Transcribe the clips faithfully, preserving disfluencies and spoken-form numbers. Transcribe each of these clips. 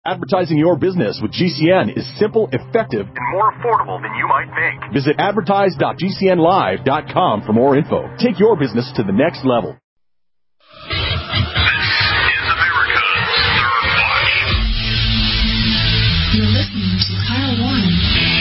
Advertising your business with G C N is simple, effective, and more affordable than you might think. Visit advertise dot g c n live dot com for more info. Take your business to the next level. You're listening to Kyle Warren.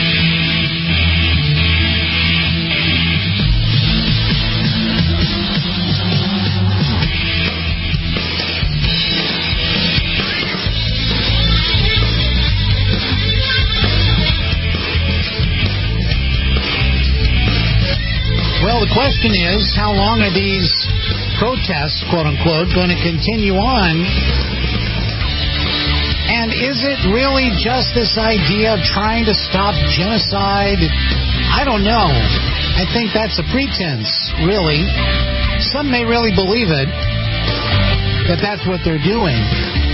Well, the question is, how long are these protests, quote-unquote, going to continue on? And is it really just this idea of trying to stop genocide? I don't know. I think that's a pretense, really. Some may really believe it, that that's what they're doing.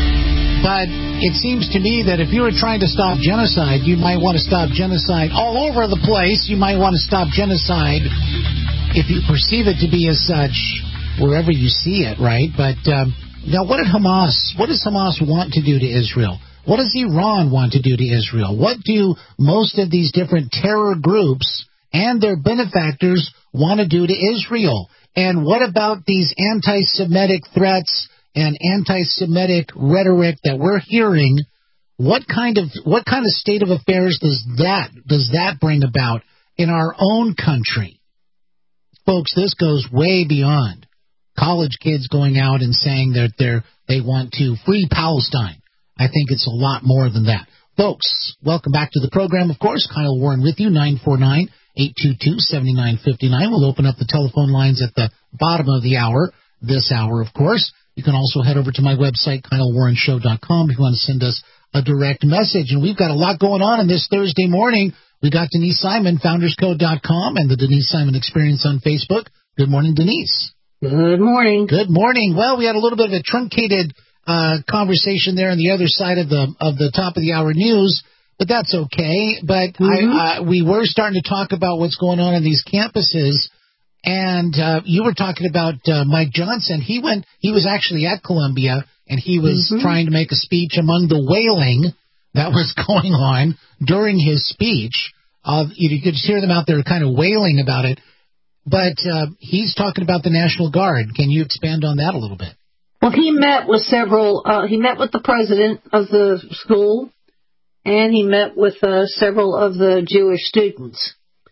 But it seems to me that if you were trying to stop genocide, you might want to stop genocide all over the place. You might want to stop genocide if you perceive it to be as such, wherever you see it, right? But um, now, what did Hamas, what does Hamas want to do to Israel? What does Iran want to do to Israel? What do most of these different terror groups and their benefactors want to do to Israel? And what about these anti-Semitic threats and anti-Semitic rhetoric that we're hearing? What kind of what kind of state of affairs does that does that bring about in our own country? Folks, this goes way beyond college kids going out and saying that they're they want to free Palestine. I think it's a lot more than that. Folks, welcome back to the program. Of course, Kyle Warren with you, nine four nine, eight two two, seven nine five nine. We'll open up the telephone lines at the bottom of the hour, this hour, of course. You can also head over to my website, kyle warren show dot com, if you want to send us a direct message. And we've got a lot going on in this Thursday morning. We got Denise Simon, founders code dot com, and the Denise Simon Experience on Facebook. Good morning, Denise. Good morning. Good morning. Well, we had a little bit of a truncated uh, conversation there on the other side of the of the top of the hour news, but that's okay. But mm-hmm. I, uh, we were starting to talk about what's going on in these campuses, and uh, you were talking about uh, Mike Johnson. He went. He was actually at Columbia, and he was mm-hmm. trying to make a speech among the wailing that was going on during his speech. Uh, you could just hear them out there kind of wailing about it. But uh, he's talking about the National Guard. Can you expand on that a little bit? Well, he met with several, uh, he met with the president of the school, and he met with uh, several of the Jewish students.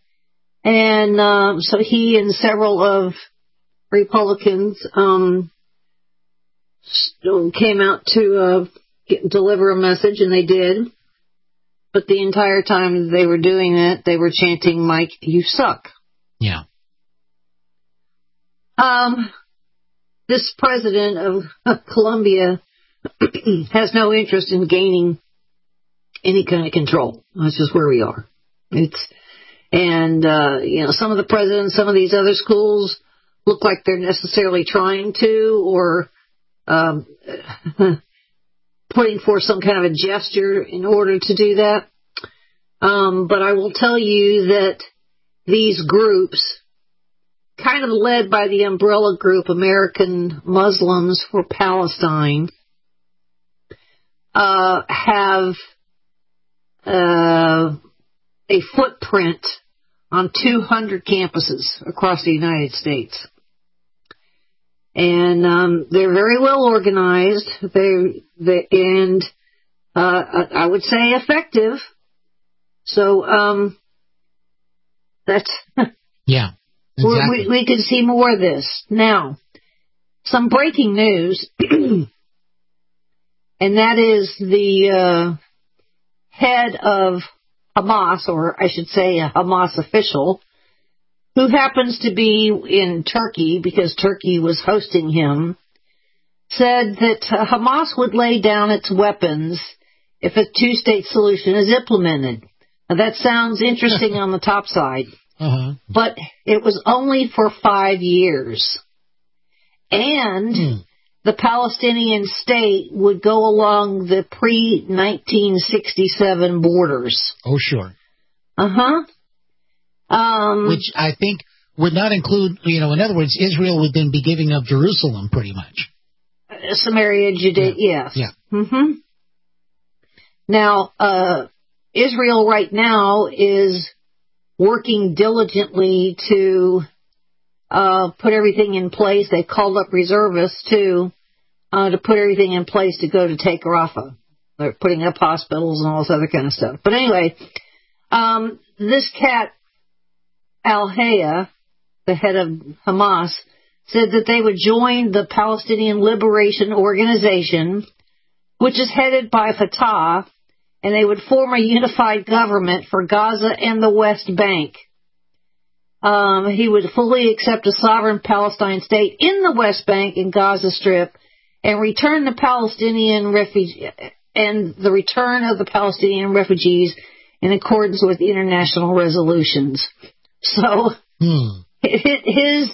And uh, so he and several of Republicans um, came out to uh, get, deliver a message, and they did. But the entire time they were doing that, they were chanting, "Mike, you suck." Yeah. Um, this president of, of Columbia has no interest in gaining any kind of control. That's just where we are. It's, and, uh, you know, some of the presidents, some of these other schools look like they're necessarily trying to, or, um, putting forth some kind of a gesture in order to do that. Um, but I will tell you that these groups, kind of led by the umbrella group American Muslims for Palestine, uh, have uh, a footprint on two hundred campuses across the United States. And um, they're very well organized, they, they, and uh, I would say effective. So um, that's... yeah. Exactly. We, we could see more of this. Now, some breaking news, and that is the uh, head of Hamas, or I should say a Hamas official, who happens to be in Turkey because Turkey was hosting him, said that uh, Hamas would lay down its weapons if a two-state solution is implemented. Now, that sounds interesting on the top side. Uh-huh. But it was only for five years. And mm. the Palestinian state would go along the pre nineteen sixty-seven borders. Oh, sure. Uh-huh. Um, Which I think would not include, you know, in other words, Israel would then be giving up Jerusalem pretty much. Uh, Samaria, Judea, yeah. yes. Yeah. Mm-hmm. Now, uh, Israel right now is working diligently to uh, put everything in place. They called up reservists, too, uh, to put everything in place to go to take Rafah. They're putting up hospitals and all this other kind of stuff. But anyway, um, this cat, Al-Haya, the head of Hamas, said that they would join the Palestinian Liberation Organization, which is headed by Fatah, and they would form a unified government for Gaza and the West Bank. Um, he would fully accept a sovereign Palestine state in the West Bank and Gaza Strip and return the Palestinian refugee and the return of the Palestinian refugees in accordance with international resolutions. So hmm. his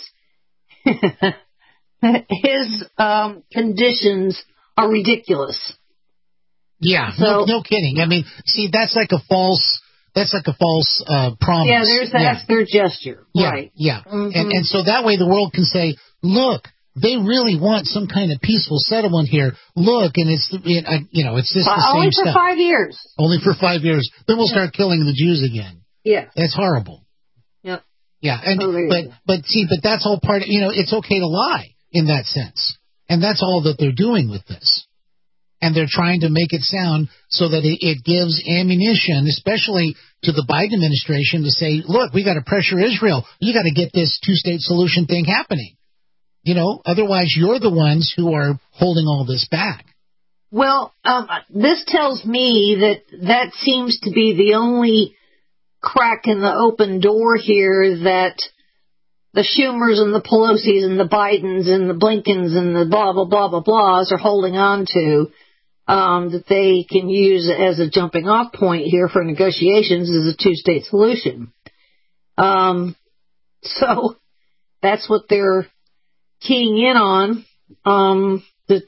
his um, conditions are ridiculous. Yeah, so, no, no kidding. I mean, see, that's like a false. That's like a false uh, promise. Yeah, there's that's yeah. their gesture, yeah, right? Yeah, mm-hmm. and and so that way the world can say, look, they really want some kind of peaceful settlement here. Look, and it's it, uh, you know it's just well, the same only for stuff. five years. Only for five years. Then we'll yeah. start killing the Jews again. Yeah, that's horrible. Yep. Yeah, and oh, but but see, but that's all part of, you know, it's okay to lie in that sense, and that's all that they're doing with this. And they're trying to make it sound so that it, it gives ammunition, especially to the Biden administration, to say, look, we got to pressure Israel. You got to get this two-state solution thing happening. You know, otherwise you're the ones who are holding all this back. Well, um, this tells me that that seems to be the only crack in the open door here that the Schumers and the Pelosi's and the Bidens and the Blinkens and the blah, blah, blah, blah, blahs are holding on to. Um, that they can use as a jumping off point here for negotiations is a two-state solution. Um, so that's what they're keying in on. Um, the,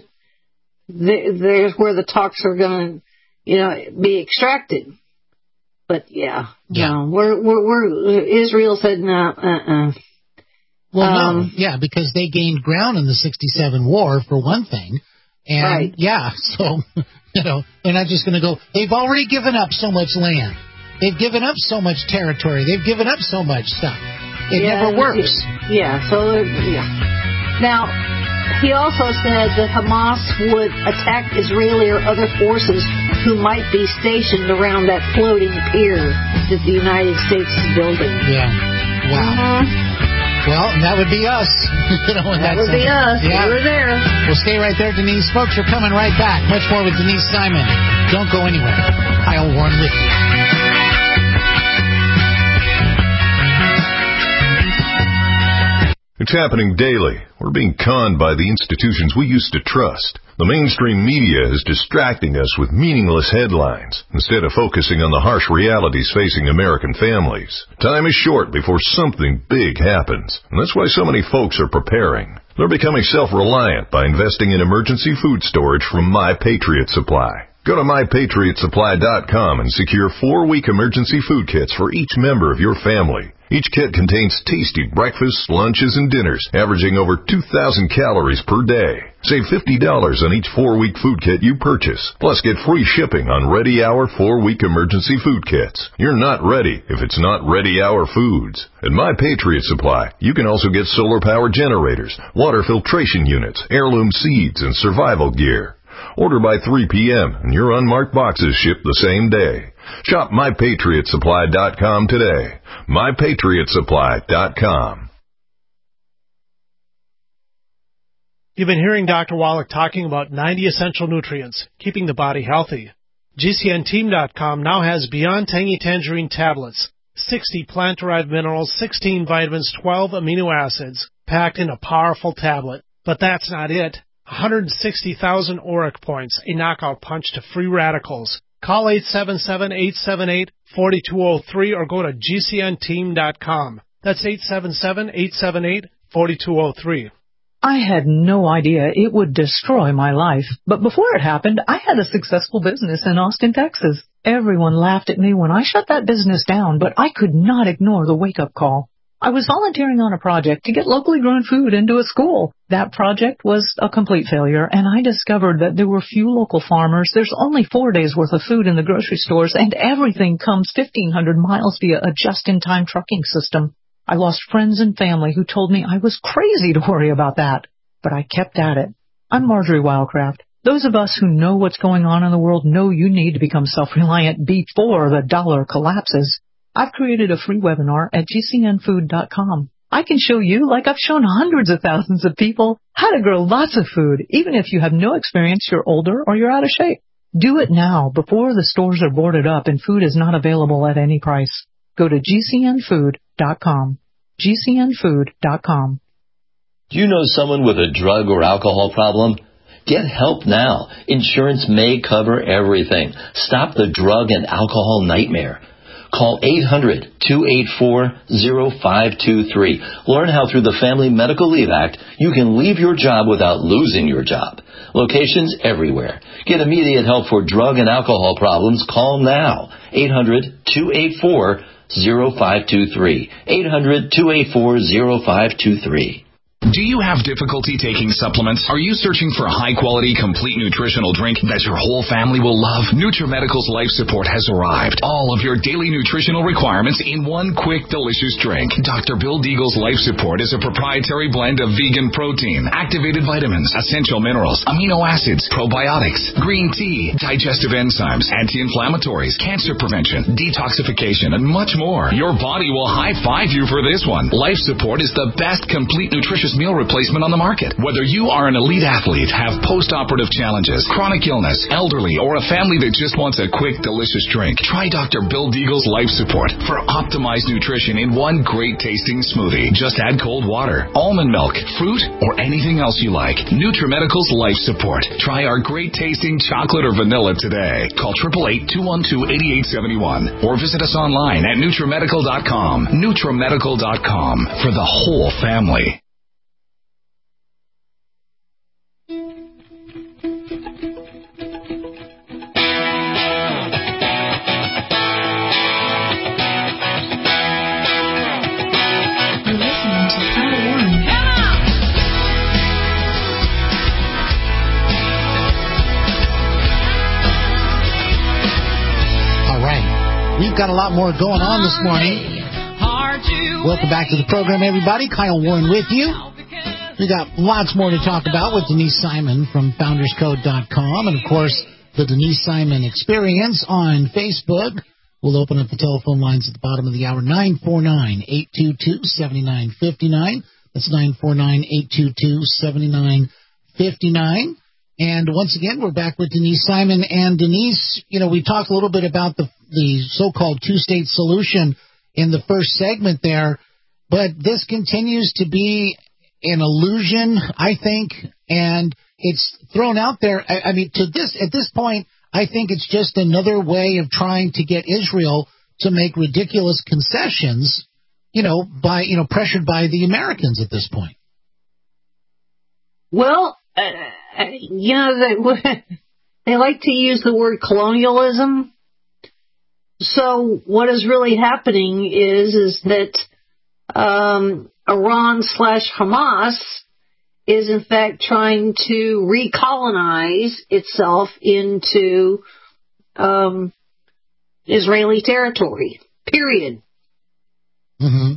there's where the talks are going to, you know, be extracted. But yeah, yeah. no, we're, we're, we're, Israel said no, uh-uh. Well, um, no, yeah, because they gained ground in the sixty-seven war, for one thing. And, right. yeah, so, you know, they're not just going to go, they've already given up so much land. They've given up so much territory. They've given up so much stuff. It yeah, never works. Yeah, so, yeah. Now, he also said that Hamas would attack Israeli or other forces who might be stationed around that floating pier that the United States is building. Yeah. Wow. Mm-hmm. Well, that would be us. you know, that would be us. Yeah. We were there. We'll stay right there, Denise. Folks, we're coming right back. Much more with Denise Simon. Don't go anywhere. Kyle Warren with you. It's happening daily. We're being conned by the institutions we used to trust. The mainstream media is distracting us with meaningless headlines instead of focusing on the harsh realities facing American families. Time is short before something big happens, and that's why so many folks are preparing. They're becoming self-reliant by investing in emergency food storage from My Patriot Supply. Go to my patriot supply dot com and secure four-week emergency food kits for each member of your family. Each kit contains tasty breakfasts, lunches, and dinners, averaging over two thousand calories per day. Save fifty dollars on each four-week food kit you purchase. Plus, get free shipping on Ready Hour four-week emergency food kits. You're not ready if it's not Ready Hour foods. At My Patriot Supply, you can also get solar power generators, water filtration units, heirloom seeds, and survival gear. Order by three p.m. and your unmarked boxes ship the same day. Shop my patriot supply dot com today. my patriot supply dot com. You've been hearing Doctor Wallach talking about ninety essential nutrients, keeping the body healthy. G C N team dot com now has Beyond Tangy Tangerine tablets, sixty plant-derived minerals, sixteen vitamins, twelve amino acids, packed in a powerful tablet. But that's not it. one hundred sixty thousand auric points, a knockout punch to free radicals. Call eight seven seven, eight seven eight, four two zero three or go to G C N team dot com. That's eight seven seven, eight seven eight, four two zero three. I had no idea it would destroy my life, but before it happened, I had a successful business in Austin, Texas. Everyone laughed at me when I shut that business down, but I could not ignore the wake-up call. I was volunteering on a project to get locally grown food into a school. That project was a complete failure, and I discovered that there were few local farmers. There's only four days' worth of food in the grocery stores, and everything comes fifteen hundred miles via a just-in-time trucking system. I lost friends and family who told me I was crazy to worry about that, but I kept at it. I'm Marjorie Wildcraft. Those of us who know what's going on in the world know you need to become self-reliant before the dollar collapses. I've created a free webinar at G C N food dot com. I can show you, like I've shown hundreds of thousands of people, how to grow lots of food, even if you have no experience, you're older, or you're out of shape. Do it now, before the stores are boarded up and food is not available at any price. Go to G C N food dot com. G C N food dot com. Do you know someone with a drug or alcohol problem? Get help now. Insurance may cover everything. Stop the drug and alcohol nightmare. Call eight hundred, two eight four, zero five two three. Learn how through the Family Medical Leave Act you can leave your job without losing your job. Locations everywhere. Get immediate help for drug and alcohol problems. Call now. eight hundred, two eight four, zero five two three. eight hundred, two eight four, zero five two three. Do you have difficulty taking supplements? Are you searching for a high-quality, complete nutritional drink that your whole family will love? NutriMedical's Life Support has arrived. All of your daily nutritional requirements in one quick, delicious drink. Doctor Bill Deagle's Life Support is a proprietary blend of vegan protein, activated vitamins, essential minerals, amino acids, probiotics, green tea, digestive enzymes, anti-inflammatories, cancer prevention, detoxification, and much more. Your body will high-five you for this one. Life Support is the best complete nutritious meal replacement on the market. Whether you are an elite athlete, have post-operative challenges, chronic illness, elderly, or a family that just wants a quick, delicious drink, try Doctor Bill Deagle's Life Support for optimized nutrition in one great-tasting smoothie. Just add cold water, almond milk, fruit, or anything else you like. NutriMedical's Life Support. Try our great-tasting chocolate or vanilla today. Call eight eight eight, two one two, eight eight seven one or visit us online at NutriMedical dot com. NutriMedical dot com for the whole family. We've got a lot more going on this morning. Welcome back to the program, everybody. Kyle Warren with you. We got lots more to talk about with Denise Simon from founders code dot com. And, of course, the Denise Simon Experience on Facebook. We'll open up the telephone lines at the bottom of the hour, nine four nine, eight two two, seven nine five nine. That's nine four nine, eight two two, seven nine five nine. And once again, we're back with Denise Simon. And Denise, you know, we talked a little bit about the the so-called two-state solution in the first segment there, but this continues to be an illusion, I think, and it's thrown out there. I, I mean, to this at this point, I think it's just another way of trying to get Israel to make ridiculous concessions, you know, by you know pressured by the Americans at this point. Well, uh, you know, they, they like to use the word colonialism. So what is really happening is is that um, Iran slash Hamas is in fact trying to recolonize itself into um, Israeli territory. Period. Mm-hmm.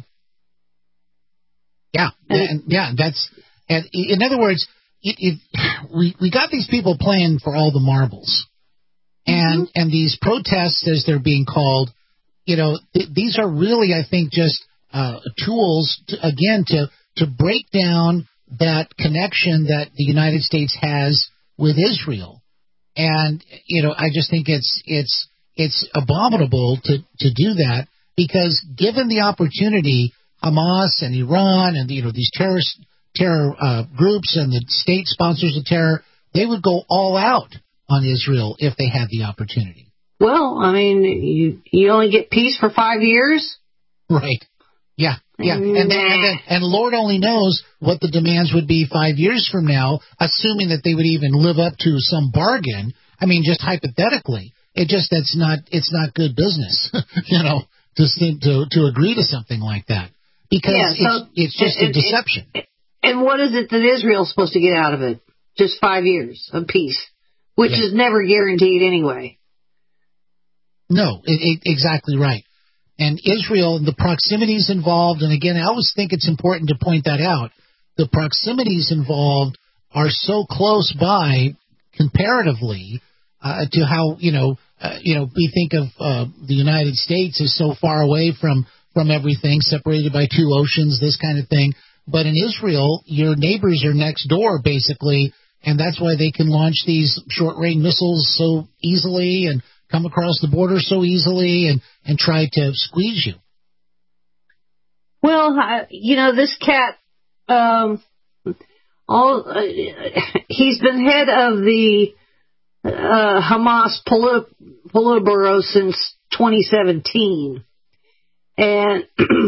Yeah, and, and yeah, that's and in other words, it, it, we we got these people playing for all the marbles. And mm-hmm. and these protests, as they're being called, you know, th- these are really, I think, just uh, tools, to, again, to, to break down that connection that the United States has with Israel. And, you know, I just think it's it's it's abominable to, to do that because given the opportunity, Hamas and Iran and, you know, these terrorist terror uh, groups and the state sponsors of terror, they would go all out on Israel if they had the opportunity. Well, I mean, you you only get peace for five years? Right. Yeah, yeah. And, and, and, and Lord only knows what the demands would be five years from now, assuming that they would even live up to some bargain. I mean, just hypothetically. It just, that's not, it's not good business, you know, to, to, to agree to something like that. because yeah, so, it's, it's just and, a deception. And, and what is it that Israel's supposed to get out of it? Just five years of peace, which yeah. is never guaranteed anyway. No, it, it, exactly right. And Israel, the proximities involved, and again, I always think it's important to point that out, the proximities involved are so close by comparatively uh, to how, you know, uh, you know, we think of uh, the United States as so far away from, from everything, separated by two oceans, this kind of thing. But in Israel, your neighbors are next door, basically, and that's why they can launch these short-range missiles so easily and come across the border so easily and, and try to squeeze you. Well, uh, you know, this cat, um, all uh, he's been head of the uh, Hamas Polit- Politburo since twenty seventeen. And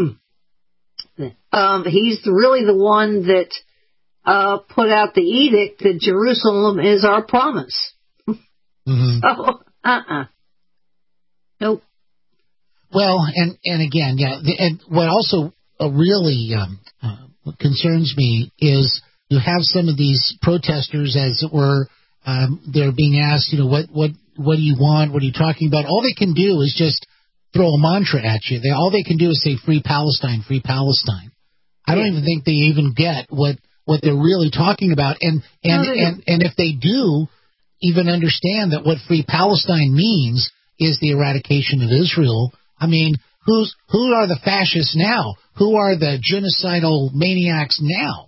um, he's really the one that uh, put out the edict that Jerusalem is our promise. Mm-hmm. So, uh-uh. Nope. Well, and, and again, yeah, the, and what also uh, really um, uh, concerns me is you have some of these protesters, as it were, um, they're being asked, you know, what, what, what do you want? What are you talking about? All they can do is just throw a mantra at you. They, all they can do is say free Palestine, free Palestine. I don't even think they even get what, what they're really talking about. And, and, no, and, and if they do even understand that what free Palestine means is the eradication of Israel, I mean, who's, who are the fascists now? Who are the genocidal maniacs now?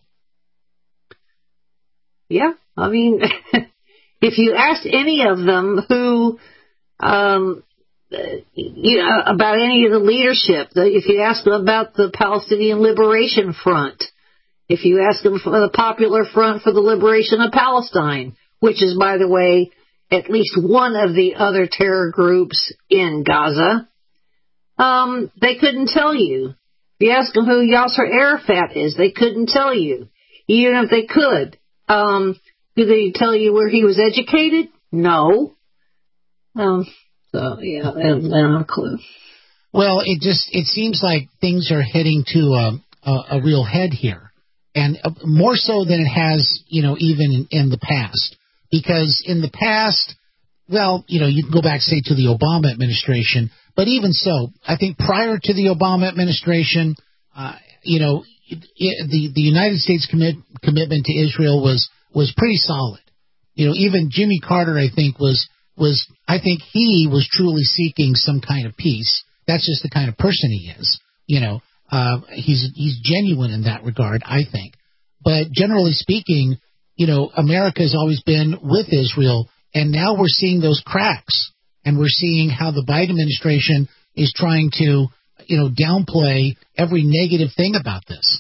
Yeah, I mean, if you asked any of them who, um, you know, about any of the leadership, if you ask them about the Palestinian Liberation Front, if you ask them for the Popular Front for the Liberation of Palestine, which is, by the way, at least one of the other terror groups in Gaza, um, they couldn't tell you. If you ask them who Yasser Arafat is, they couldn't tell you. Even if they could. Um, do they tell you where he was educated? No. Um, so, yeah, I don't, I don't have a clue. Well, it just, it seems like things are heading to a, a, a real head here. And more so than it has, you know, even in, in the past. Because in the past, well, you know, you can go back, say, to the Obama administration. But even so, I think prior to the Obama administration, uh, you know, it, it, the, the United States commit, commitment to Israel was, was pretty solid. You know, even Jimmy Carter, I think, was, was, I think he was truly seeking some kind of peace. That's just the kind of person he is. You know, uh, he's, he's genuine in that regard, I think. But generally speaking, you know, America has always been with Israel, and now we're seeing those cracks, and we're seeing how the Biden administration is trying to, you know, downplay every negative thing about this.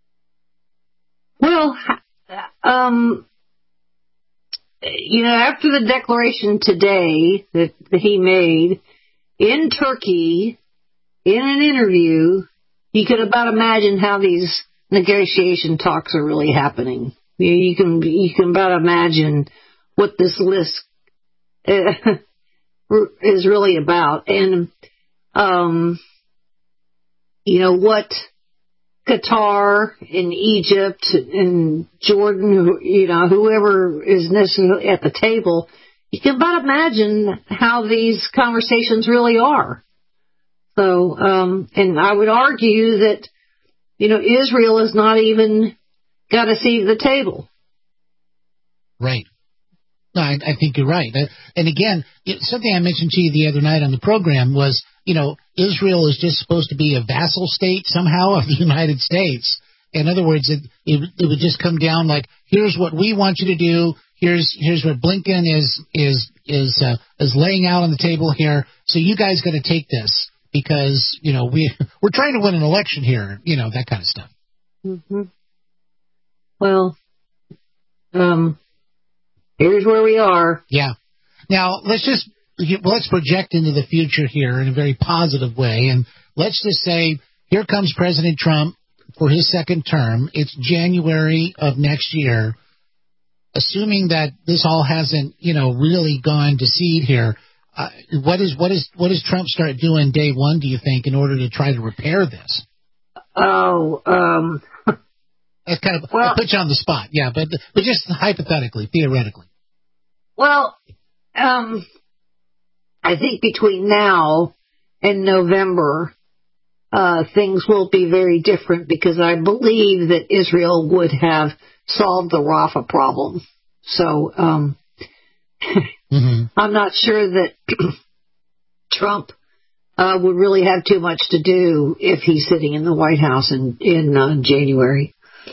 Well, um, you know, after the declaration today that, that he made in Turkey, in an interview, you could about imagine how these negotiation talks are really happening. You, you can you can about imagine what this list uh, is really about, and um, you know what Qatar and Egypt and Jordan, you know, whoever is necessarily at the table, you can about imagine how these conversations really are. So, um, and I would argue that, you know, Israel has not even got a seat at the table. Right. No, I, I think you're right. And again, it, something I mentioned to you the other night on the program was, you know, Israel is just supposed to be a vassal state somehow of the United States. In other words, it, it, it would just come down like, here's what we want you to do. Here's here's what Blinken is is is uh, is laying out on the table here. So you guys got to take this because, you know, we we're trying to win an election here. You know, that kind of stuff. Mm-hmm. Well, um, here's where we are. Yeah. Now let's just let's project into the future here in a very positive way, and let's just say here comes President Trump for his second term. It's January of next year. Assuming that this all hasn't, you know, really gone to seed here, uh, what is what is what does Trump start doing day one? Do you think in order to try to repair this? Oh, um... That's kind of, well, I put you on the spot, yeah, but but just hypothetically, theoretically. Well, um, I think between now and November, uh, things will be very different because I believe that Israel would have solved the Rafah problem. So, um, mm-hmm. I'm not sure that Trump uh, would really have too much to do if he's sitting in the White House in in uh, January.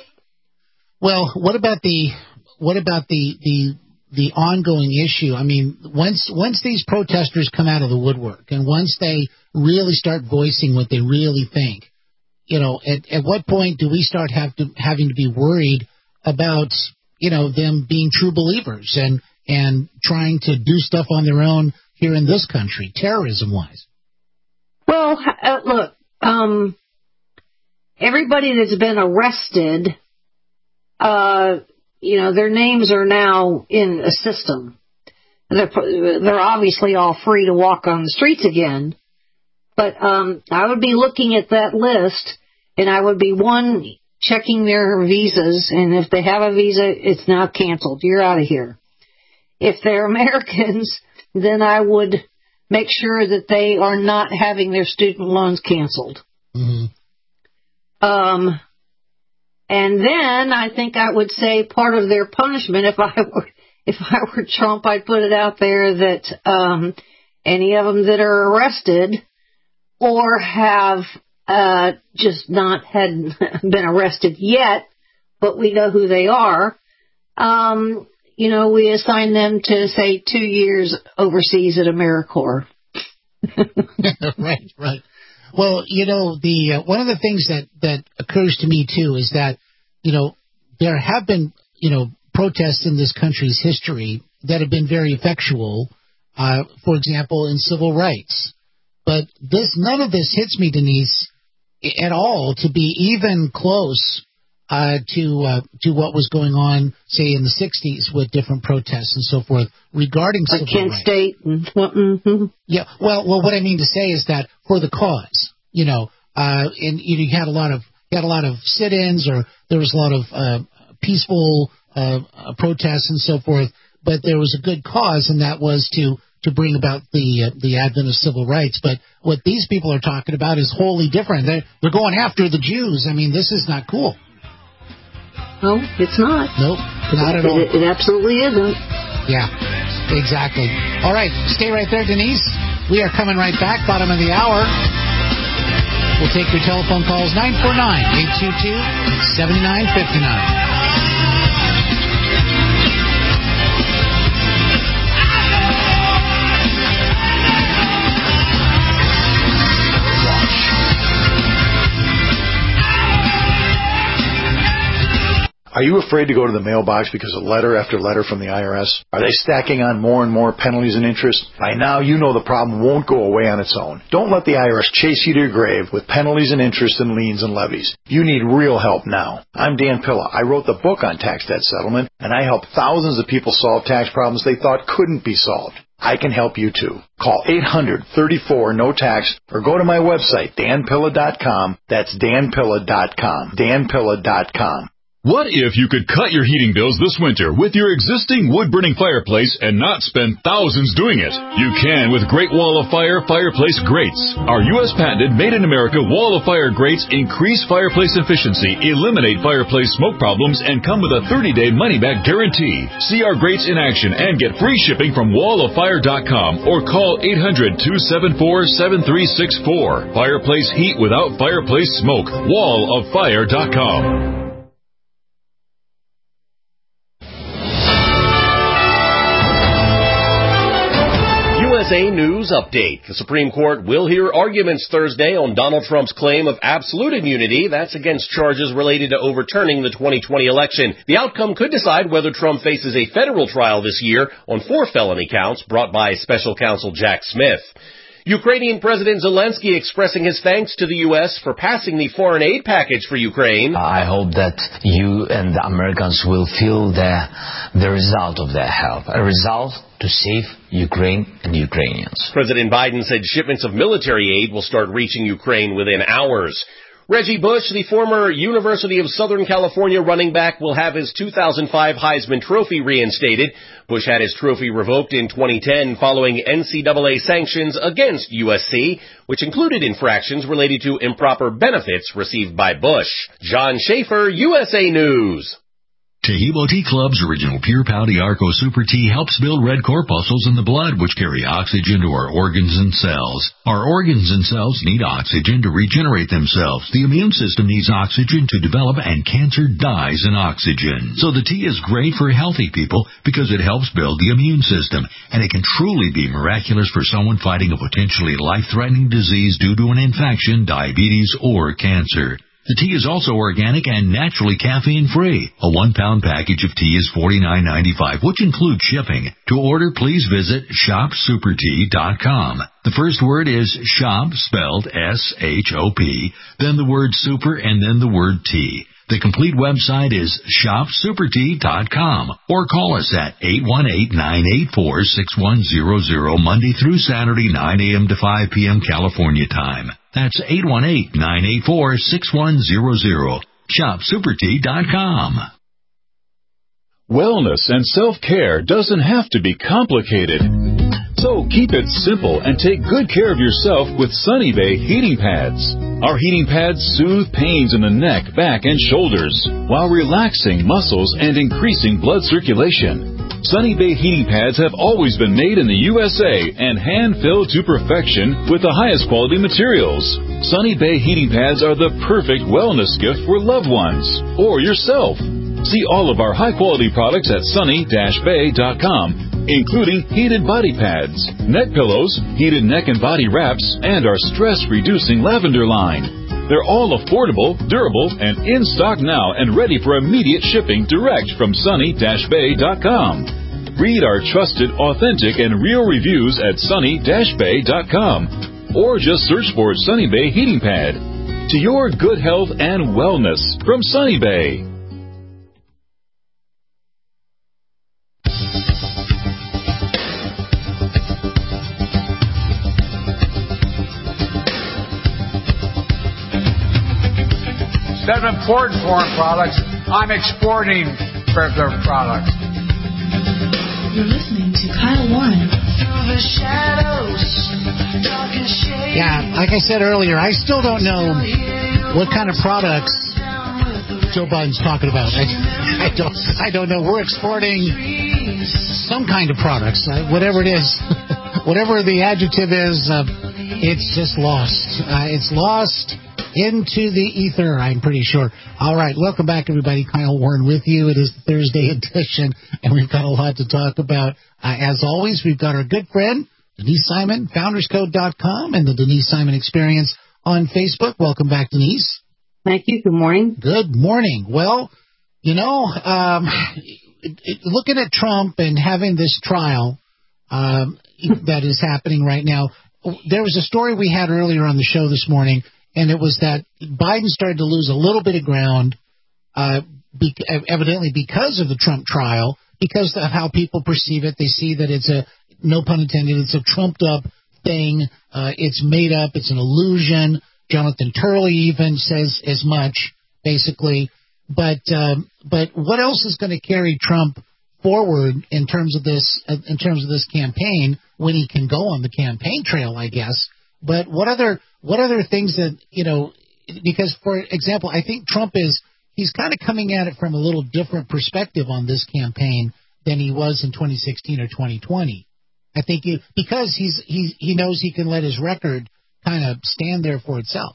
Well, what about the what about the the the ongoing issue? I mean, once once these protesters come out of the woodwork and once they really start voicing what they really think, you know, at at what point do we start have to having to be worried about, you know, them being true believers and and trying to do stuff on their own here in this country, terrorism wise? Well, uh, look, um, everybody that's been arrested. Uh, you know, their names are now in a system. They're, they're obviously all free to walk on the streets again. But um, I would be looking at that list, and I would be, one, checking their visas, and if they have a visa, it's now canceled. You're out of here. If they're Americans, then I would make sure that they are not having their student loans canceled. Mm-hmm. Um... And then I think I would say part of their punishment, if I were if I were Trump, I'd put it out there that um, any of them that are arrested or have uh, just not had been arrested yet, but we know who they are, um, you know, we assign them to, say, two years overseas at AmeriCorps. Right, right. Well, you know, the uh, one of the things that, that occurs to me, too, is that, you know, there have been, you know, protests in this country's history that have been very effectual, uh, for example, in civil rights. But this, none of this hits me, Denise, at all to be even close uh, to uh, to what was going on, say, in the sixties with different protests and so forth regarding like civil Kent rights. State. And, well, mm-hmm. Yeah, well, well, what I mean to say is that for the cause, you know, uh, and you, know, you had a lot of you had a lot of sit-ins, or there was a lot of uh, peaceful uh, uh, protests and so forth. But there was a good cause, and that was to to bring about the uh, the advent of civil rights. But what these people are talking about is wholly different. They're they're going after the Jews. I mean, this is not cool. No, it's not. Nope, not it, at all. It, it absolutely isn't. Yeah, exactly. All right, stay right there, Denise. We are coming right back, bottom of the hour. We'll take your telephone calls, nine four nine, eight two two, seven nine five nine. Are you afraid to go to the mailbox because of letter after letter from the I R S? Are they stacking on more and more penalties and interest? By now, you know the problem won't go away on its own. Don't let the I R S chase you to your grave with penalties and interest and liens and levies. You need real help now. I'm Dan Pilla. I wrote the book on tax debt settlement, and I help thousands of people solve tax problems they thought couldn't be solved. I can help you too. Call eight hundred, thirty-four, no tax or go to my website, dan pilla dot com. That's dan pilla dot com. dan pilla dot com. What if you could cut your heating bills this winter with your existing wood-burning fireplace and not spend thousands doing it? You can with Great Wall of Fire Fireplace Grates. Our U S patented made-in-America Wall of Fire grates increase fireplace efficiency, eliminate fireplace smoke problems, and come with a thirty-day money-back guarantee. See our grates in action and get free shipping from wall of fire dot com or call eight hundred, two seven four, seven three six four. Fireplace heat without fireplace smoke. wall of fire dot com. U S A News Update. The Supreme Court will hear arguments Thursday on Donald Trump's claim of absolute immunity. That's against charges related to overturning the twenty twenty election. The outcome could decide whether Trump faces a federal trial this year on four felony counts brought by special counsel Jack Smith. Ukrainian President Zelensky expressing his thanks to the U S for passing the foreign aid package for Ukraine. I hope that you and the Americans will feel the, the result of their help, a result to save Ukraine and Ukrainians. President Biden said shipments of military aid will start reaching Ukraine within hours. Reggie Bush, the former University of Southern California running back, will have his two thousand five Heisman Trophy reinstated. Bush had his trophy revoked in twenty ten following N C double A sanctions against U S C, which included infractions related to improper benefits received by Bush. John Schaefer, U S A News. Taheebo Tea Club's original Pure Pouty Arco Super Tea helps build red corpuscles in the blood, which carry oxygen to our organs and cells. Our organs and cells need oxygen to regenerate themselves. The immune system needs oxygen to develop, and cancer dies in oxygen. So the tea is great for healthy people because it helps build the immune system, and it can truly be miraculous for someone fighting a potentially life-threatening disease due to an infection, diabetes, or cancer. The tea is also organic and naturally caffeine-free. A one-pound package of tea is forty-nine ninety-five, which includes shipping. To order, please visit shop super tea dot com. The first word is shop, spelled S H O P, then the word super, and then the word tea. The complete website is shop super tea dot com, or call us at eight one eight, nine eight four, six one zero zero Monday through Saturday, nine a.m. to five p.m. California time. That's eight one eight, nine eight four, six one zero zero. shop super tea dot com. Wellness and self-care doesn't have to be complicated. So keep it simple and take good care of yourself with Sunny Bay heating pads. Our heating pads soothe pains in the neck, back, and shoulders while relaxing muscles and increasing blood circulation. Sunny Bay heating pads have always been made in the U S A and hand-filled to perfection with the highest quality materials. Sunny Bay heating pads are the perfect wellness gift for loved ones or yourself. See all of our high-quality products at sunny dash bay dot com, including heated body pads, neck pillows, heated neck and body wraps, and our stress-reducing lavender line. They're all affordable, durable, and in stock now and ready for immediate shipping direct from sunny dash bay dot com. Read our trusted, authentic, and real reviews at sunny dash bay dot com, or just search for Sunny Bay Heating Pad. To your good health and wellness from Sunny Bay. Instead of importing foreign products, I'm exporting their products. You're listening to Kyle Warren. Yeah, like I said earlier, I still don't know what kind of products Joe Biden's talking about. I, I don't. I don't know. We're exporting some kind of products, uh, whatever it is, whatever the adjective is. Uh, it's just lost. Uh, it's lost into the ether, I'm pretty sure. All right, welcome back, everybody. Kyle Warren with you. It is the Thursday edition, and we've got a lot to talk about. Uh, as always, we've got our good friend, Denise Simon, founders code dot com, and the Denise Simon Experience on Facebook. Welcome back, Denise. Thank you. Good morning. Good morning. Well, you know, um, it, it, looking at Trump and having this trial um, that is happening right now, there was a story we had earlier on the show this morning, and it was that Biden started to lose a little bit of ground, uh, be, evidently because of the Trump trial, because of how people perceive it. They see that it's a, no pun intended, it's a trumped-up thing. Uh, it's made up. It's an illusion. Jonathan Turley even says as much, basically. But um, but what else is going to carry Trump forward in terms of this in terms of this campaign when he can go on the campaign trail, I guess? But what other what other things that, you know, because, for example, I think Trump is, he's kind of coming at it from a little different perspective on this campaign than he was in twenty sixteen or twenty twenty. I think he, because he's he he knows he can let his record kind of stand there for itself.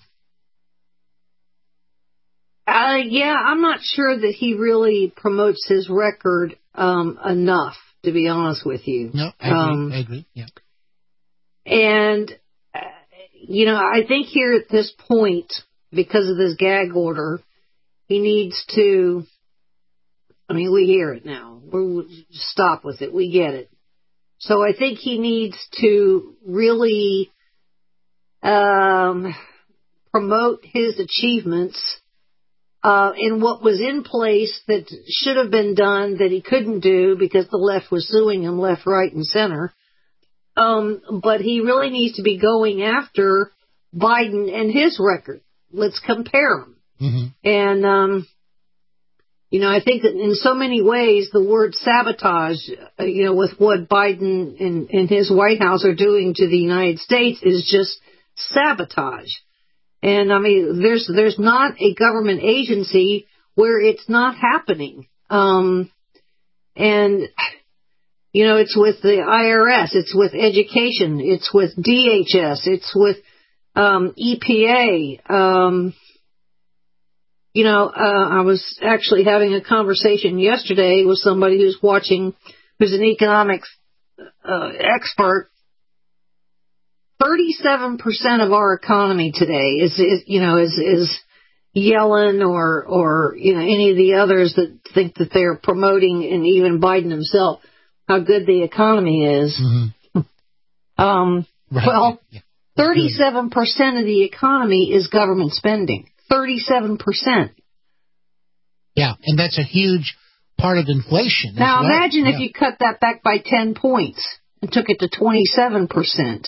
Uh, yeah, I'm not sure that he really promotes his record um, enough, to be honest with you. No, I agree. Um, I agree. Yeah. And you know, I think here at this point, because of this gag order, he needs to, I mean, we hear it now. We'll stop with it. We get it. So I think he needs to really um, promote his achievements uh, in what was in place that should have been done that he couldn't do because the left was suing him left, right, and center. Um, but he really needs to be going after Biden and his record, let's compare them. Mm-hmm. And, um, you know, I think that in so many ways the word sabotage, uh, you know, with what Biden and, and his White House are doing to the United States is just sabotage. And, I mean, there's there's not a government agency where it's not happening. Um, and, you know, it's with the I R S, it's with education, it's with D H S, it's with um, E P A. Um, you know, uh, I was actually having a conversation yesterday with somebody who's watching, who's an economics uh, expert. thirty-seven percent of our economy today is, is you know, is, is Yellen or, or, you know, any of the others that think that they're promoting, and even Biden himself, how good the economy is. Mm-hmm. um, right. Well, yeah. thirty-seven percent of the economy is government spending. thirty-seven percent. Yeah, and that's a huge part of inflation. Now, well. imagine yeah. if you cut that back by ten points and took it to twenty-seven percent.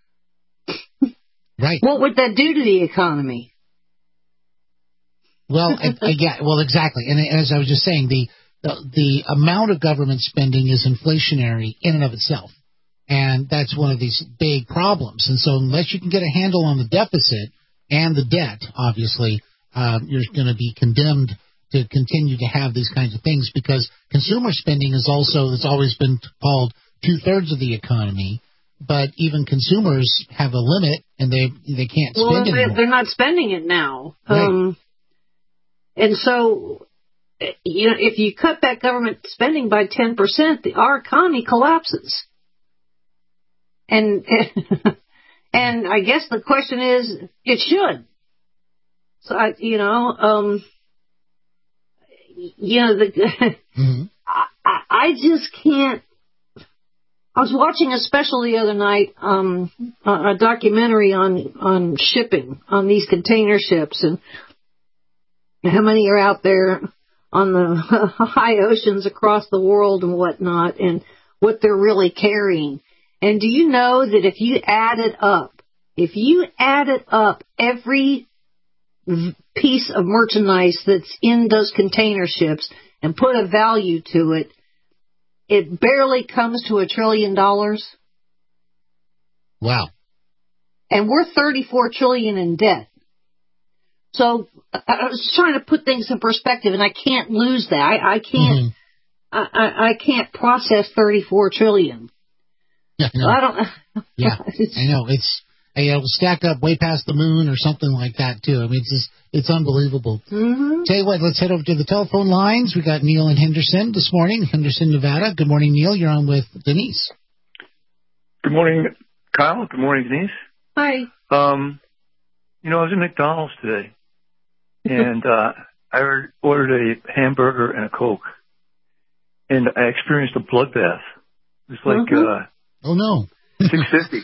Right. What would that do to the economy? Well, I, I, yeah, well, exactly. And as I was just saying, the, the the amount of government spending is inflationary in and of itself. And that's one of these big problems. And so unless you can get a handle on the deficit and the debt, obviously, uh, you're going to be condemned to continue to have these kinds of things, because consumer spending is also, it's always been called two-thirds of the economy. But even consumers have a limit, and they they can't spend well, anymore. They're not spending it now. Right. Um, and so, you know, if you cut back government spending by ten percent, the, our economy collapses. And and I guess the question is, it should. So, I, you know, um, you know, the, mm-hmm. I, I just can't. I was watching a special the other night, um, a, a documentary on, on shipping, on these container ships, and how many are out there on the high oceans across the world and whatnot, and what they're really carrying. And do you know that if you add it up, if you added up every piece of merchandise that's in those container ships and put a value to it, it barely comes to a trillion dollars. Wow. And we're thirty-four trillion in debt. So I was trying to put things in perspective, and I can't lose that. I, I can't. Mm-hmm. I, I, I can't process thirty-four trillion. Yeah, I, know. I don't. yeah, I know. It's it'll stack up way past the moon or something like that too. I mean, it's just it's unbelievable. Mm-hmm. Tell you what, let's head over to the telephone lines. We got Neil in Henderson this morning, Henderson, Nevada. Good morning, Neil. You're on with Denise. Good morning, Kyle. Good morning, Denise. Hi. Um, you know, I was in McDonald's today, and uh, I ordered a hamburger and a Coke, and I experienced a bloodbath. It was like mm-hmm. uh, oh no, six fifty,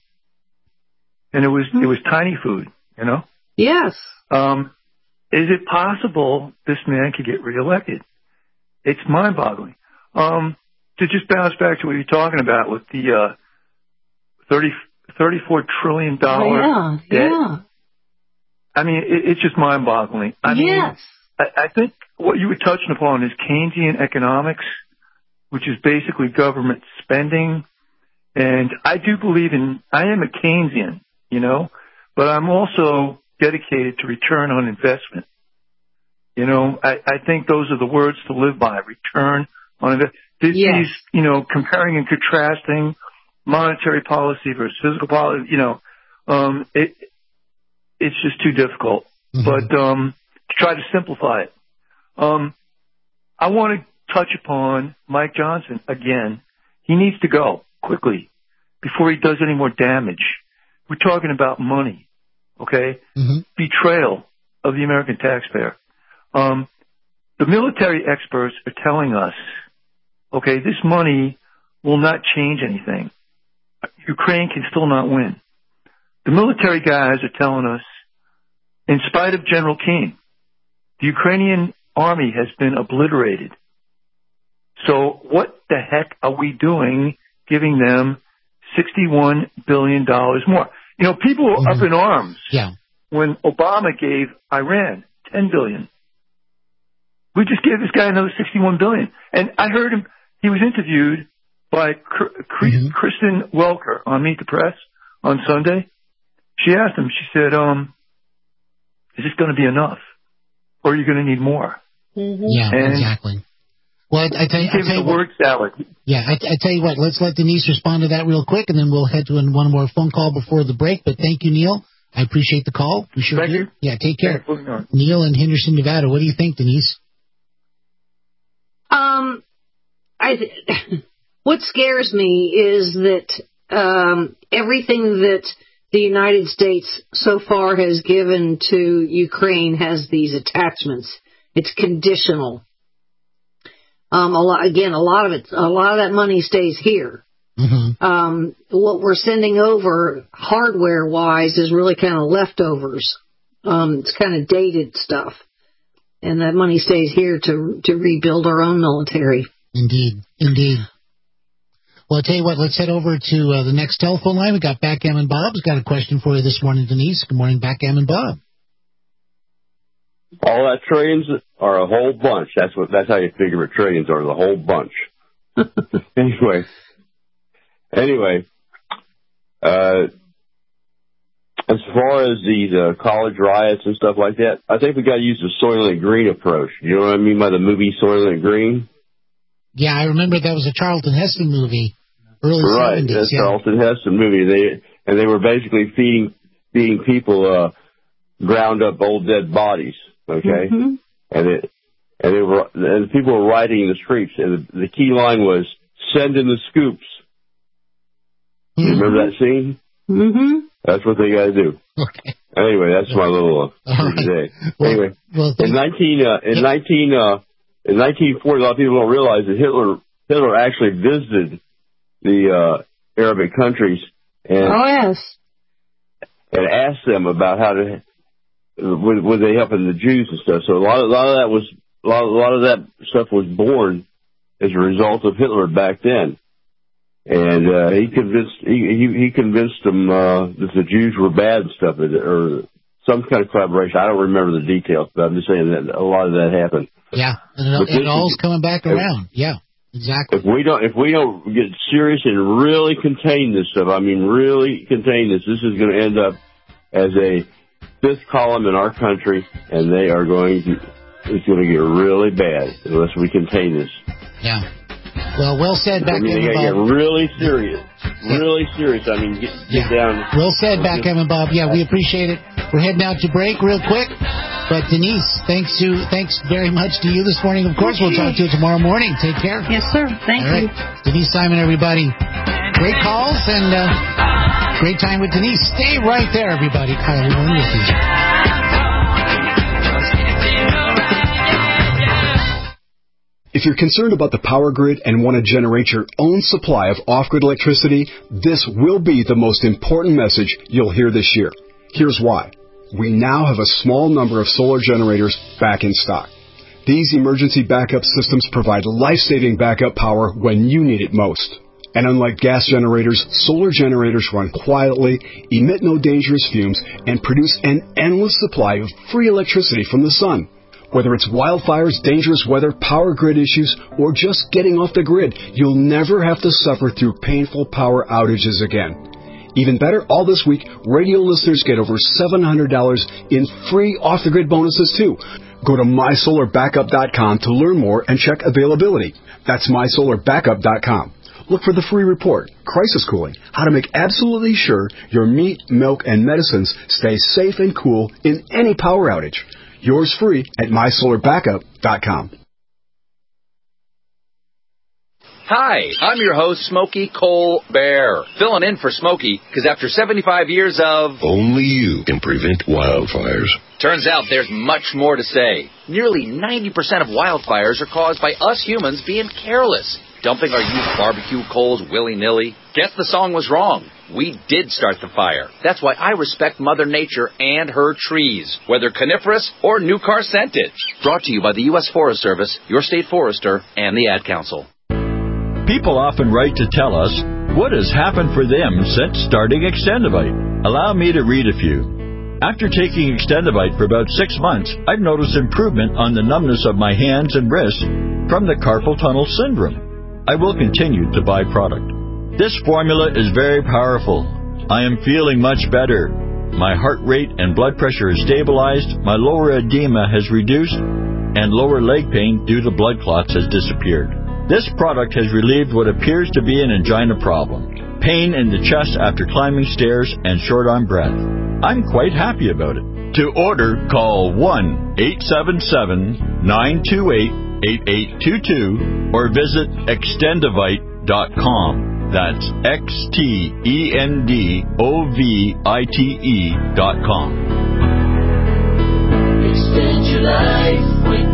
and it was it was tiny food, you know. Yes. Um, is it possible this man could get reelected? It's mind-boggling. Um, to just bounce back to what you're talking about with the uh, thirty, thirty-four trillion dollars yeah, debt. Yeah. I mean, it, it's just mind-boggling. I yes. mean, I, I think what you were touching upon is Keynesian economics, which is basically government spending. And I do believe in, I am a Keynesian, you know, but I'm also dedicated to return on investment. You know, I, I think those are the words to live by, return on investment. These, yes. you know, comparing and contrasting monetary policy versus physical policy, you know, um, it, it's just too difficult. Mm-hmm. But um, to try to simplify it, um, I want to touch upon Mike Johnson again. He needs to go quickly before he does any more damage. We're talking about money, okay? Mm-hmm. Betrayal of the American taxpayer. Um, the military experts are telling us, okay, this money will not change anything. Ukraine can still not win. The military guys are telling us, in spite of General Keane, the Ukrainian army has been obliterated. So what the heck are we doing giving them sixty-one billion dollars more? You know, people are mm-hmm. up in arms. Yeah. when Obama gave Iran ten billion dollars. We just gave this guy another sixty-one billion dollars. And I heard him, he was interviewed by mm-hmm. Kristen Welker on Meet the Press on Sunday. She asked him, she said, um, is this going to be enough? Or are you going to need more? Mm-hmm. Yeah, and exactly. Well, I, I tell you, I tell you the what, word salad. Yeah, I, I tell you what, let's let Denise respond to that real quick, and then we'll head to one more phone call before the break. But thank you, Neil. I appreciate the call. We sure thank do. You. Yeah, take care. Neil in Henderson, Nevada. What do you think, Denise? Um, I th- what scares me is that um, everything that the United States so far has given to Ukraine has these attachments. It's conditional. Um, a lot, again, a lot of it, a lot of that money stays here. Mm-hmm. Um, what we're sending over hardware-wise is really kind of leftovers. Um, it's kind of dated stuff. And that money stays here to to rebuild our own military. Indeed, indeed. Well, I'll tell you what, let's head over to uh, the next telephone line. We got Backgammon Bob's got a question for you this morning, Denise. Good morning, Backgammon Bob. All that trillions are a whole bunch. That's what. That's how you figure what trillions are, the whole bunch. anyway, anyway, uh, as far as these uh, college riots and stuff like that, I think we got to use the Soylent Green approach. You know what I mean by the movie Soylent Green? Yeah, I remember that was a Charlton Heston movie, early right, seventies. That's yeah. Charlton Heston movie. They and they were basically feeding feeding people uh, ground up old dead bodies. Okay, mm-hmm. and it and they were and people were rioting in the streets, and the, the key line was "Send in the scoops." Mm-hmm. You remember that scene? Mm-hmm. That's what they got to do. Okay. Anyway, that's my little uh, right. today. Well, anyway, well, in nineteen uh, in yeah. nineteen uh, in nineteen forty, a lot of people don't realize that Hitler Hitler actually visited the uh, Arabic countries and oh yes, and asked them about how to would, would they helping the Jews and stuff. So a lot of a lot of that was a lot, a lot of that stuff was born as a result of Hitler back then. And uh, he convinced he, he he convinced them uh, that the Jews were bad and stuff, or some kind of collaboration. I don't remember the details, but I'm just saying that a lot of that happened. Yeah, and it, it all's coming back around. If, yeah, exactly. If we don't if we don't get serious and really contain this stuff, I mean, really contain this, this is going to end up as a fifth column in our country, and they are going to it's going to get really bad unless we contain this. Yeah. Well, well said, Backgammon I mean, Bob. Get really serious, really serious. I mean, get, get yeah. down. Well said, Backgammon Bob. Yeah, we appreciate it. We're heading out to break real quick. But Denise, thanks to thanks very much to you this morning. Of course, we'll talk to you tomorrow morning. Take care. Yes, sir. Thank All right. you. Denise Simon, everybody. Great calls and uh, great time with Denise. Stay right there, everybody. Kyle Warren with you. If you're concerned about the power grid and want to generate your own supply of off-grid electricity, this will be the most important message you'll hear this year. Here's why. We now have a small number of solar generators back in stock. These emergency backup systems provide life-saving backup power when you need it most. And unlike gas generators, solar generators run quietly, emit no dangerous fumes, and produce an endless supply of free electricity from the sun. Whether it's wildfires, dangerous weather, power grid issues, or just getting off the grid, you'll never have to suffer through painful power outages again. Even better, all this week, radio listeners get over seven hundred dollars in free off-the-grid bonuses, too. Go to my solar backup dot com to learn more and check availability. That's my solar backup dot com. Look for the free report, Crisis Cooling, how to make absolutely sure your meat, milk, and medicines stay safe and cool in any power outage. Yours free at my solar backup dot com. Hi, I'm your host, Smokey Colbert, filling in for Smokey, because after seventy-five years of... Only you can prevent wildfires. Turns out there's much more to say. Nearly ninety percent of wildfires are caused by us humans being careless, dumping our used barbecue coals willy-nilly. Guess the song was wrong. We did start the fire. That's why I respect Mother Nature and her trees, whether coniferous or new car scented. Brought to you by the U S Forest Service, your state forester, and the Ad Council. People often write to tell us what has happened for them since starting Extendivite. Allow me to read a few. After taking Extendivite for about six months, I've noticed improvement on the numbness of my hands and wrists from the carpal tunnel syndrome. I will continue to buy product. This formula is very powerful. I am feeling much better. My heart rate and blood pressure is stabilized, my lower edema has reduced, and lower leg pain due to blood clots has disappeared. This product has relieved what appears to be an angina problem, pain in the chest after climbing stairs, and short on breath. I'm quite happy about it. To order, call one eight seven seven, nine two eight, eight eight two two or visit extendivite dot com. That's X T E N D O V I T E dot com. Extend your life with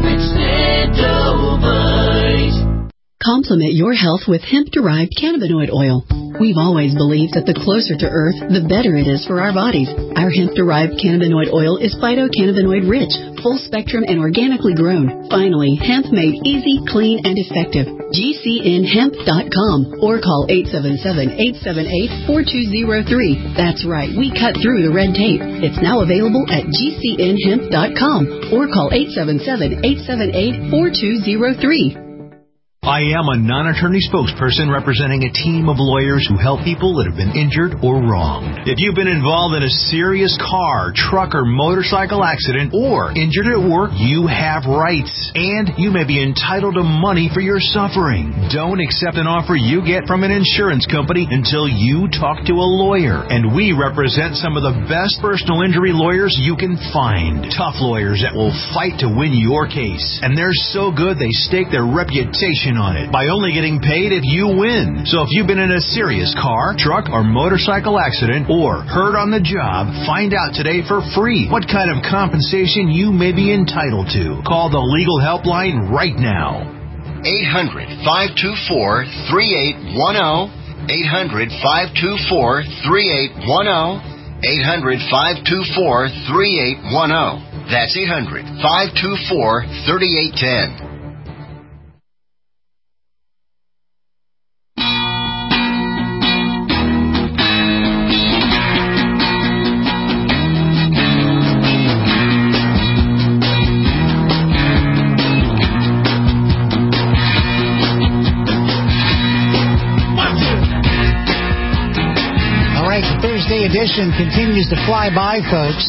Extendivite. Complement your health with hemp-derived cannabinoid oil. We've always believed that the closer to Earth, the better it is for our bodies. Our hemp-derived cannabinoid oil is phytocannabinoid-rich, full-spectrum, and organically grown. Finally, hemp made easy, clean, and effective. G C N hemp dot com or call eight seven seven, eight seven eight, four two zero three. That's right, we cut through the red tape. It's now available at G C N hemp dot com or call eight seven seven, eight seven eight, four two zero three. I am a non-attorney spokesperson representing a team of lawyers who help people that have been injured or wronged. If you've been involved in a serious car, truck, or motorcycle accident or injured at work, you have rights, and you may be entitled to money for your suffering. Don't accept an offer you get from an insurance company until you talk to a lawyer, and we represent some of the best personal injury lawyers you can find. Tough lawyers that will fight to win your case, and they're so good they stake their reputation on it by only getting paid if you win. So if you've been in a serious car, truck, or motorcycle accident or hurt on the job, find out today for free what kind of compensation you may be entitled to. Call the legal helpline right now. eight hundred, five two four, three eight one zero. eight hundred, five two four, three eight one zero. eight hundred, five two four, three eight one zero. That's eight hundred, five two four, three eight one zero. Edition continues to fly by, folks,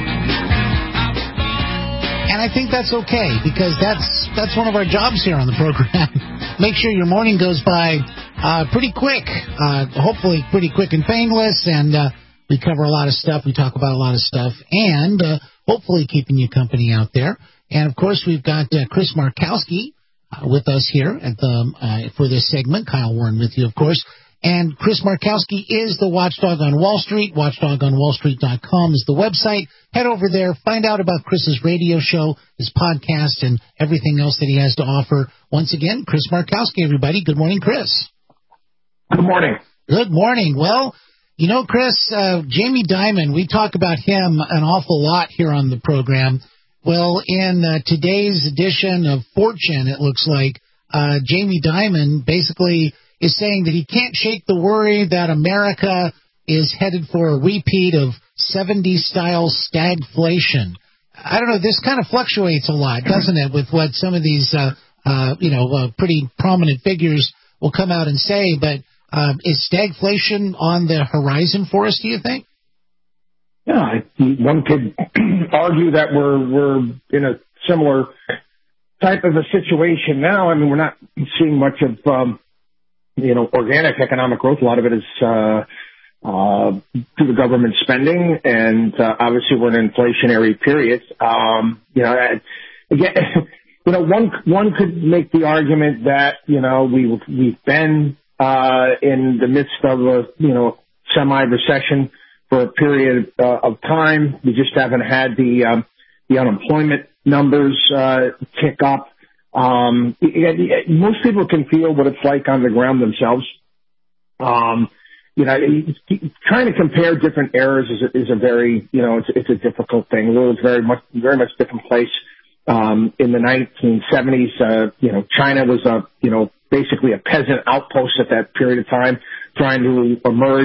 and I think that's okay because that's that's one of our jobs here on the program. Make sure your morning goes by uh, pretty quick, uh, hopefully pretty quick and painless, and uh, we cover a lot of stuff. We talk about a lot of stuff, and uh, hopefully keeping you company out there. And of course, we've got uh, Chris Markowski uh, with us here at the uh, for this segment. Kyle Warren with you, of course. And Chris Markowski is the watchdog on Wall Street. watchdog on wall street dot com is the website. Head over there, find out about Chris's radio show, his podcast, and everything else that he has to offer. Once again, Chris Markowski, everybody. Good morning, Chris. Good morning. Good morning. Well, you know, Chris, uh, Jamie Dimon, we talk about him an awful lot here on the program. Well, in uh, today's edition of Fortune, it looks like uh, Jamie Dimon basically is saying that he can't shake the worry that America is headed for a repeat of seventies-style stagflation. I don't know, this kind of fluctuates a lot, doesn't it, with what some of these, uh, uh, you know, uh, pretty prominent figures will come out and say, but uh, is stagflation on the horizon for us, do you think? Yeah, one could argue that we're we're in a similar type of a situation now. I mean, we're not seeing much of um, you know, organic economic growth. A lot of it is uh, uh, through the government spending, and uh, obviously we're in an inflationary period. Um, you know, again, you know, one one could make the argument that you know we we've, we've been uh, in the midst of a you know semi-recession for a period uh, of time. We just haven't had the um, the unemployment numbers uh, tick up. Um, most people can feel what it's like on the ground themselves. Um, you know, trying to compare different eras is a, is a very, you know, it's, it's a difficult thing. The world's very much, very much different place. Um, in the nineteen seventies, uh, you know, China was a, you know, basically a peasant outpost at that period of time, trying to emerge,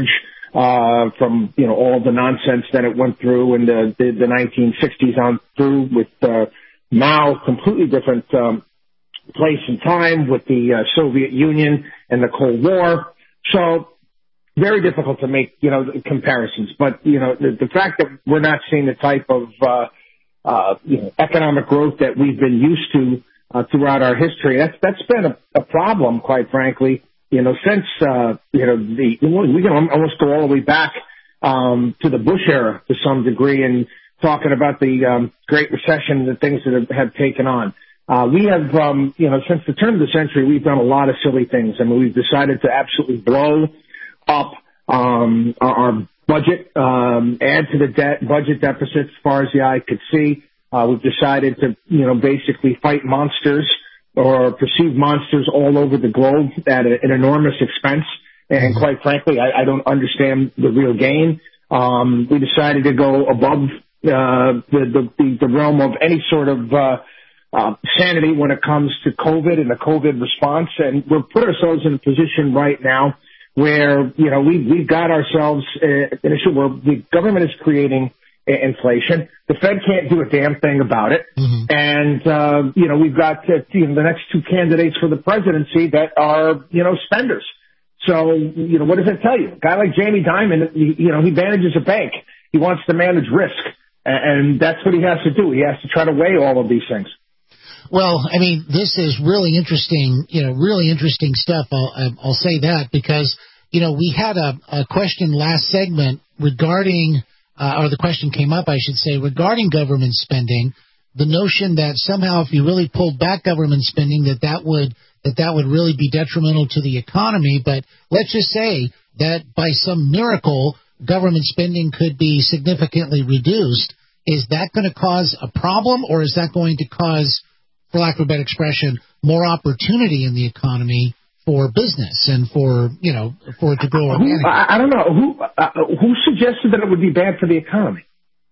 uh, from, you know, all the nonsense that it went through in the, the, the nineteen sixties on through with, uh, Mao, completely different, um, place and time with the uh, Soviet Union and the Cold War. So very difficult to make, you know, comparisons. But, you know, the, the fact that we're not seeing the type of, uh, uh, you know, economic growth that we've been used to uh, throughout our history, that's, that's been a, a problem, quite frankly, you know, since, uh, you know, the, we can almost go all the way back um, to the Bush era to some degree and talking about the um, Great Recession and the things that have, have taken on. Uh, we have, um, you know, since the turn of the century, we've done a lot of silly things. I mean, we've decided to absolutely blow up um, our, our budget, um, add to the debt budget deficit as far as the eye could see. Uh, we've decided to, you know, basically fight monsters or perceived monsters all over the globe at a, an enormous expense. And quite frankly, I, I don't understand the real gain. Um, we decided to go above uh, the, the, the realm of any sort of uh, uh, sanity when it comes to COVID and the COVID response. And we've put ourselves in a position right now where, you know, we, we've got ourselves uh, in a issue where the government is creating inflation. The Fed can't do a damn thing about it. Mm-hmm. And, uh, you know, we've got uh, you know, the next two candidates for the presidency that are, you know, spenders. So, you know, what does that tell you? A guy like Jamie Dimon, you know, he manages a bank. He wants to manage risk. And that's what he has to do. He has to try to weigh all of these things. Well, I mean, this is really interesting, you know, really interesting stuff. I'll, I'll say that because, you know, we had a, a question last segment regarding, uh, or the question came up, I should say, regarding government spending, the notion that somehow if you really pulled back government spending, that that would that that would really be detrimental to the economy. But let's just say that by some miracle, government spending could be significantly reduced. Is that going to cause a problem, or is that going to cause, for lack of a better expression, more opportunity in the economy for business and for, you know, for it to grow organically? I, I don't know. Who uh, who suggested that it would be bad for the economy?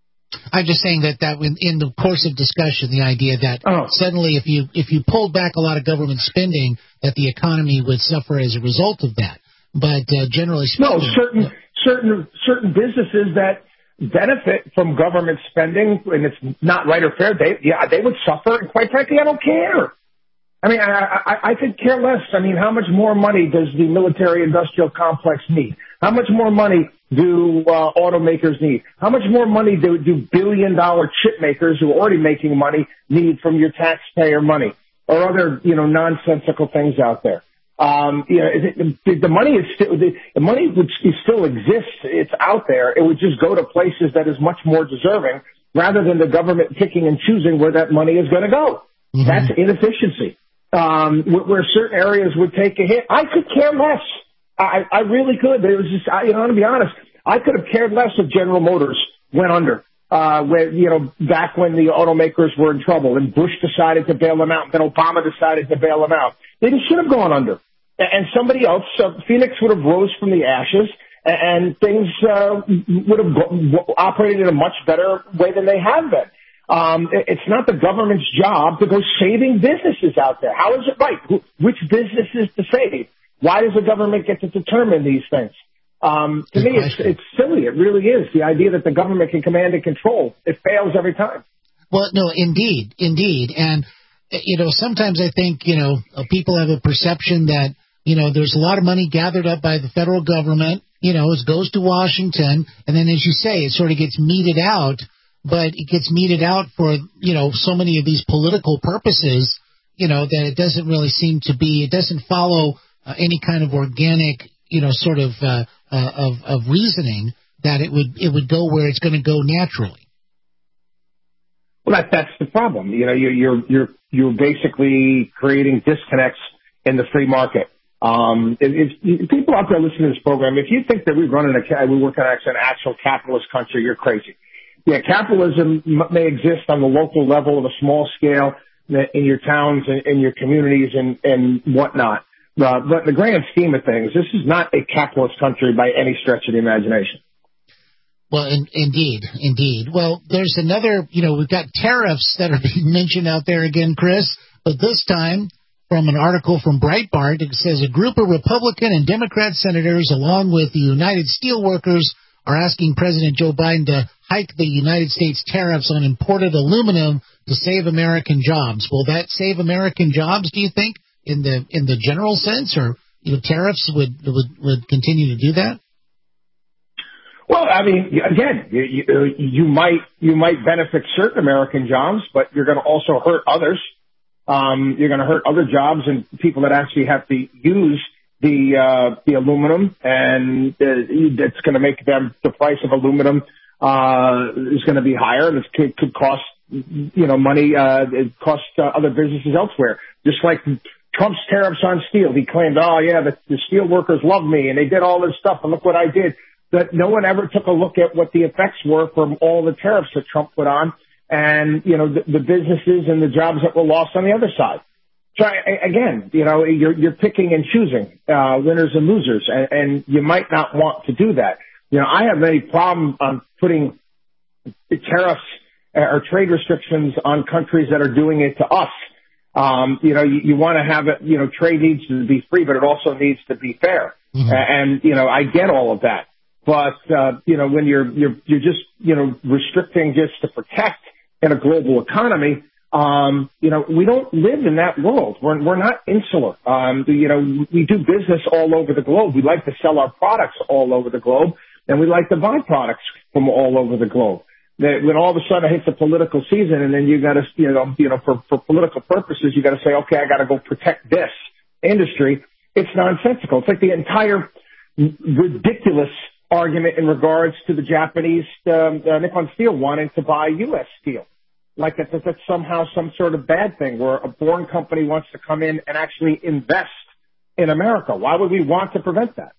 I'm just saying that, that in, in the course of discussion, the idea that oh. suddenly if you if you pulled back a lot of government spending, that the economy would suffer as a result of that. But uh, generally speaking... No, certain, uh, certain, certain businesses that benefit from government spending, and it's not right or fair, they, yeah, they would suffer, and quite frankly, I don't care. I mean, I, I, I could care less. I mean, how much more money does the military-industrial complex need? How much more money do uh, automakers need? How much more money do, do billion-dollar chip makers who are already making money need from your taxpayer money, or other, you know, nonsensical things out there? Um, you know, the, the money is still the, the money which still exists. It's out there. It would just go to places that is much more deserving, rather than the government picking and choosing where that money is going to go. Mm-hmm. That's inefficiency. Um, where certain areas would take a hit. I could care less. I, I really could. There was just, I, you know, to be honest, I could have cared less if General Motors went under, uh, where, you know, back when the automakers were in trouble and Bush decided to bail them out, and then Obama decided to bail them out. They should have gone under. And somebody else, uh, Phoenix would have rose from the ashes, and things, uh, would have go, operated in a much better way than they have been. Um, it's not the government's job to go saving businesses out there. How is it right? Which businesses to save? Why does the government get to determine these things? Um, to me, it's, it's silly. It really is. The idea that the government can command and control. It fails every time. Well, no, indeed, indeed. And, you know, sometimes I think, you know, people have a perception that, you know, there's a lot of money gathered up by the federal government, you know, it goes to Washington, and then, as you say, it sort of gets meted out. But it gets meted out for, you know, so many of these political purposes, you know, that it doesn't really seem to be, it doesn't follow uh, any kind of organic, you know, sort of, uh, uh, of, of reasoning that it would, it would go where it's going to go naturally. Well, that, that's the problem. You know, you're, you're, you're, you're basically creating disconnects in the free market. Um, it, it's, people out there listening to this program, if you think that we run in a, we work in an actual capitalist country, you're crazy. Yeah, capitalism may exist on the local level, of a small scale, in your towns and in your communities and, and whatnot. Uh, but in the grand scheme of things, this is not a capitalist country by any stretch of the imagination. Well, in, indeed, indeed. Well, there's another, you know, we've got tariffs that are being mentioned out there again, Chris, but this time from an article from Breitbart. It says a group of Republican and Democrat senators, along with the United Steelworkers, are asking President Joe Biden to hike the United States tariffs on imported aluminum to save American jobs. Will that save American jobs, do you think, in the in the general sense, or you know, tariffs would, would would continue to do that? Well, I mean, again, you, you, you might you might benefit certain American jobs, but you're going to also hurt others. Um, you're going to hurt other jobs and people that actually have to use the uh, the aluminum, and uh, it's going to make them the price of aluminum uh, is going to be higher. This could, could cost you know money. Uh, it costs uh, other businesses elsewhere. Just like Trump's tariffs on steel, he claimed, "Oh yeah, the, the steel workers love me, and they did all this stuff, and look what I did." But no one ever took a look at what the effects were from all the tariffs that Trump put on, and you know the, the businesses and the jobs that were lost on the other side. So I, again, you know, you're, you're picking and choosing uh, winners and losers, and, and you might not want to do that. You know, I have any problem on putting tariffs or trade restrictions on countries that are doing it to us. Um, you know, you, you want to have it. You know, trade needs to be free, but it also needs to be fair. Mm-hmm. And you know, I get all of that, but uh, you know, when you're you're you're just you know restricting just to protect in a global economy. Um, you know, we don't live in that world. We're, we're not insular. Um, you know, we do business all over the globe. We like to sell our products all over the globe, and we like to buy products from all over the globe. That when all of a sudden it hits a political season, and then you got to, you know, you know, for, for political purposes, you got to say, okay, I got to go protect this industry. It's nonsensical. It's like the entire ridiculous argument in regards to the Japanese um, uh, Nippon Steel wanting to buy U S steel. Like that, that, that's somehow some sort of bad thing where a foreign company wants to come in and actually invest in America. Why would we want to prevent that?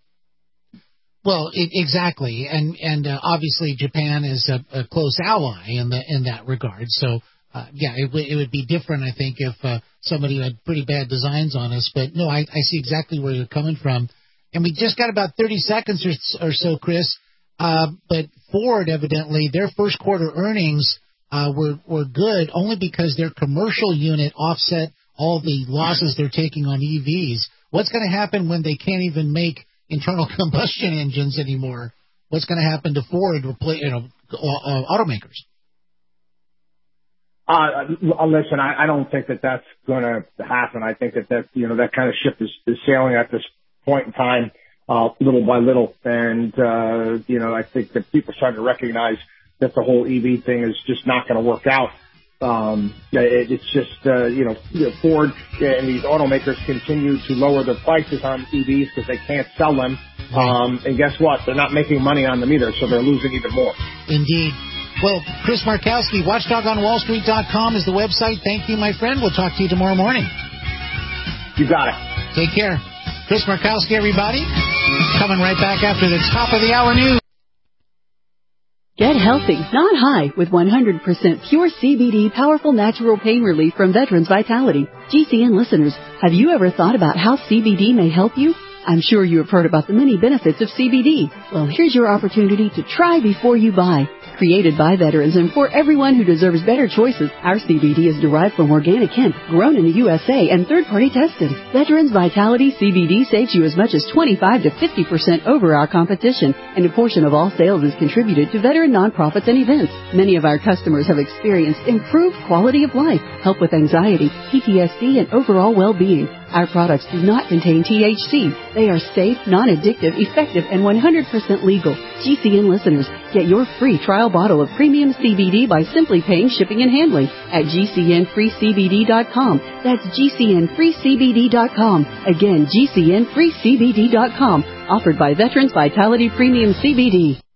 Well, it, exactly, and and uh, obviously Japan is a, a close ally in the in that regard. So uh, yeah, it, w- it would be different, I think, if uh, somebody had pretty bad designs on us. But no, I, I see exactly where you're coming from. And we just got about thirty seconds or, or so, Chris. Uh, but Ford, evidently, their first quarter earnings. Uh, were, were good only because their commercial unit offset all the losses they're taking on E Vs. What's going to happen when they can't even make internal combustion engines anymore? What's going to happen to Ford, you know, uh, automakers? Uh, listen, I, I don't think that that's going to happen. I think that that you know that kind of ship is, is sailing at this point in time, uh, little by little, and uh, you know I think that people are starting to recognize that the whole E V thing is just not going to work out. Um, it, it's just, uh, you know, Ford and these automakers continue to lower their prices on E Vs because they can't sell them. Um, and guess what? They're not making money on them either, so they're losing even more. Indeed. Well, Chris Markowski, watchdog on wall street dot com is the website. Thank you, my friend. We'll talk to you tomorrow morning. You got it. Take care. Chris Markowski, everybody. Coming right back after the top of the hour news. Get healthy, not high, with one hundred percent pure C B D powerful natural pain relief from Veterans Vitality. G C N listeners, have you ever thought about how C B D may help you? I'm sure you have heard about the many benefits of C B D. Well, here's your opportunity to try before you buy. Created by veterans and for everyone who deserves better choices, our C B D is derived from organic hemp, grown in the U S A and third-party tested. Veterans Vitality C B D saves you as much as twenty-five to fifty percent over our competition, and a portion of all sales is contributed to veteran nonprofits and events. Many of our customers have experienced improved quality of life, help with anxiety, P T S D, and overall well-being. Our products do not contain T H C. They are safe, non-addictive, effective, and one hundred percent legal. G C N listeners, get your free trial bottle of premium C B D by simply paying shipping and handling at G C N free C B D dot com. That's G C N free C B D dot com. Again, G C N free C B D dot com. Offered by Veterans Vitality Premium C B D.